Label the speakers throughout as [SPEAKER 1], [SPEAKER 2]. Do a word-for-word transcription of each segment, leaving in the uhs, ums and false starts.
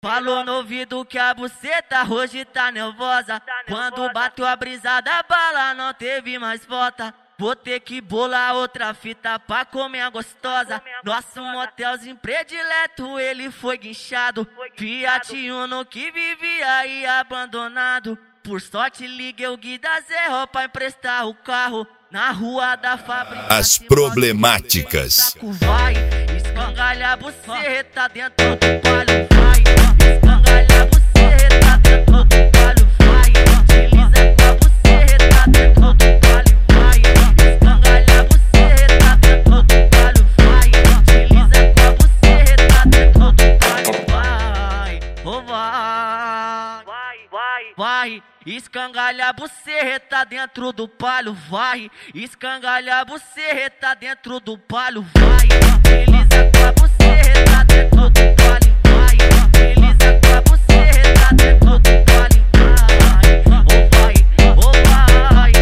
[SPEAKER 1] Falou no ouvido que a buceta hoje tá nervosa. Quando bateu a brisa da bala não teve mais volta. Vou ter que bolar outra fita pra comer a gostosa. Nosso motelzinho predileto ele foi guinchado. Fiat Uno que vivia aí abandonado. Por sorte liguei o Gui da Zerro pra emprestar o carro. Na rua da fábrica
[SPEAKER 2] as problemáticas.
[SPEAKER 1] Vai, escangalha a buceta dentro do palho. Vai, escangalha a buceta dentro do palho. Vai, desliza com a buceta dentro do palho. Vai, escangalha a buceta dentro do palho. Vai, desliza com a buceta dentro do palho. Vai, oh vai, vai, vai, escangalha a buceta dentro do palho. Vai, escangalha a buceta dentro do palho. Vai, desliza com a buceta dentro do palho. Vai, desliza com a buceta dentro do palho. Vai, oh vai, oh vai.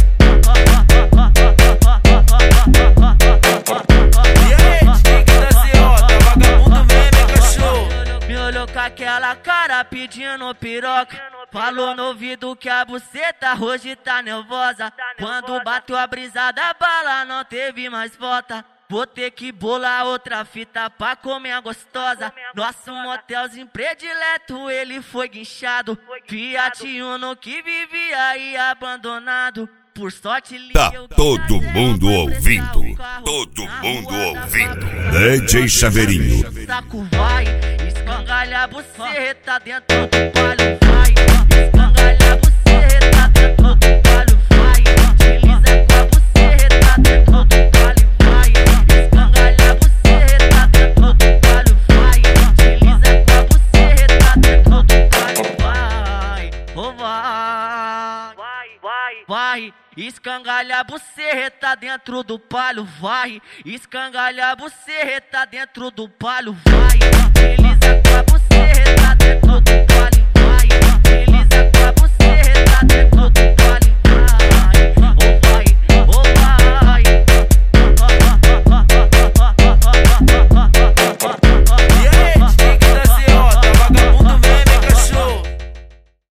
[SPEAKER 3] E aí, Gui da Zerro, tá vagabundo mesmo, hein, cachorro?
[SPEAKER 1] Me olhou com aquela cara pedindo piroca. Falou no ouvido que a buceta hoje tá nervosa. Quando bateu a brisa da bala não teve mais volta. Vou ter que bolar outra fita pra comer a gostosa. Nosso motelzinho predileto ele foi guinchado. Fiat Uno que vivia aí abandonado. Por sorte
[SPEAKER 2] Tá todo mundo ouvindo, todo mundo ouvindo. D J Chaveirinho.
[SPEAKER 1] Saco vai, escangalha a buceta dentro do palho. Vai, escangalha a buceta dentro do palho. Vai, desliza com a buceta dentro do palho. Vai, escangalha a buceta dentro do palho. Vai, desliza com a buceta dentro do palho. Vai, oh vai, vai, vai, escangalha a buceta dentro do palho. Vai, escangalha a buceta dentro do palho. Vai, desliza com a buceta dentro do